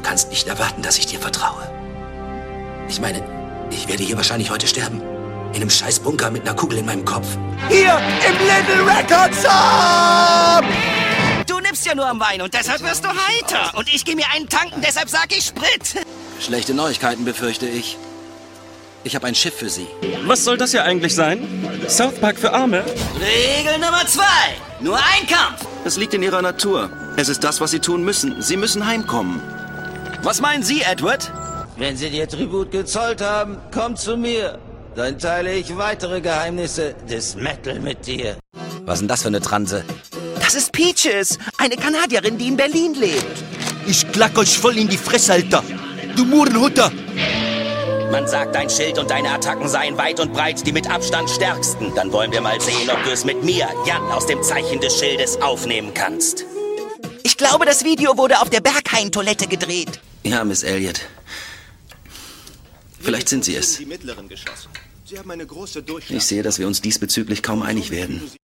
Du kannst nicht erwarten, dass ich dir vertraue. Ich meine, ich werde hier wahrscheinlich heute sterben. In einem scheiß Bunker mit einer Kugel in meinem Kopf. Hier im Little Record Shop! Du nippst ja nur am Wein und deshalb wirst du heiter. Und ich gehe mir einen tanken, deshalb sag ich Sprit. Schlechte Neuigkeiten, befürchte ich. Ich habe ein Schiff für Sie. Was soll das hier eigentlich sein? South Park für Arme? Regel Nummer 2. Nur ein Kampf. Es liegt in ihrer Natur. Es ist das, was sie tun müssen. Sie müssen heimkommen. Was meinen Sie, Edward? Wenn Sie dir Tribut gezollt haben, komm zu mir. Dann teile ich weitere Geheimnisse des Metal mit dir. Was ist denn das für eine Transe? Das ist Peaches, eine Kanadierin, die in Berlin lebt. Ich klack euch voll in die Fresse, Alter! Du Murenhutter! Man sagt, dein Schild und deine Attacken seien weit und breit die mit Abstand stärksten. Dann wollen wir mal sehen, ob du es mit mir, Jan, aus dem Zeichen des Schildes aufnehmen kannst. Ich glaube, das Video wurde auf der Berghain-Toilette gedreht. Ja, Miss Elliot. Vielleicht sind Sie es. Die mittleren Geschosse. Sie haben eine große Ich sehe, dass wir uns diesbezüglich kaum einig werden.